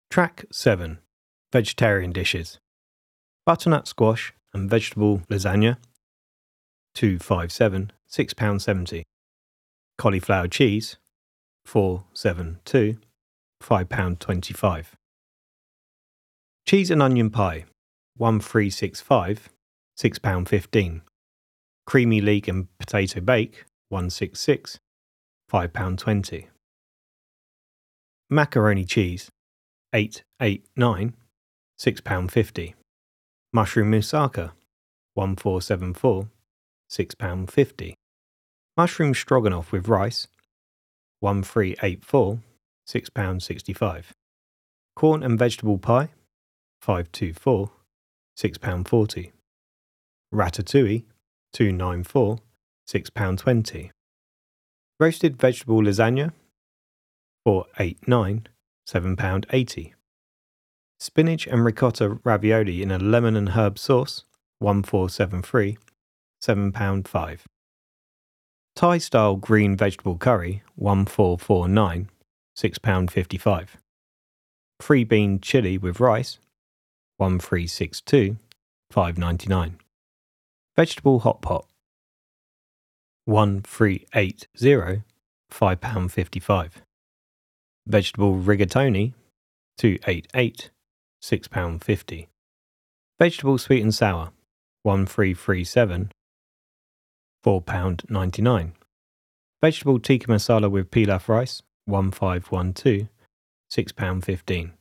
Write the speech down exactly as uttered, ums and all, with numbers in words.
Track seven. Vegetarian dishes. Butternut squash and vegetable lasagna, two five seven, six pounds seventy. Cauliflower cheese, four seven two, five pounds twenty-five. Cheese and onion pie, one three six five, six pounds fifteen. Creamy leek and potato bake, one six six, five pounds twenty. Macaroni cheese, eight eight nine, six pounds fifty. Mushroom moussaka, one four seven four, six pounds fifty. Mushroom stroganoff with rice, one three eight four, six pounds sixty-five. Corn and vegetable pie, five two four, six pounds forty. Ratatouille, two nine four, six pounds twenty. Roasted vegetable lasagna, four eight nine, seven pounds eighty. Spinach and ricotta ravioli in a lemon and herb sauce, one four seven three, seven pounds five. Thai style green vegetable curry, one four four nine, six pounds fifty-five. Free bean chili with rice, one three six two, five ninety-nine. Vegetable hot pot, one three eight zero, five pounds fifty-five. Vegetable rigatoni, two eight eight, six pounds fifty. Vegetable sweet and sour, one three three seven, four pounds ninety-nine. Vegetable tikka masala with pilaf rice, one five one two, six pounds fifteen.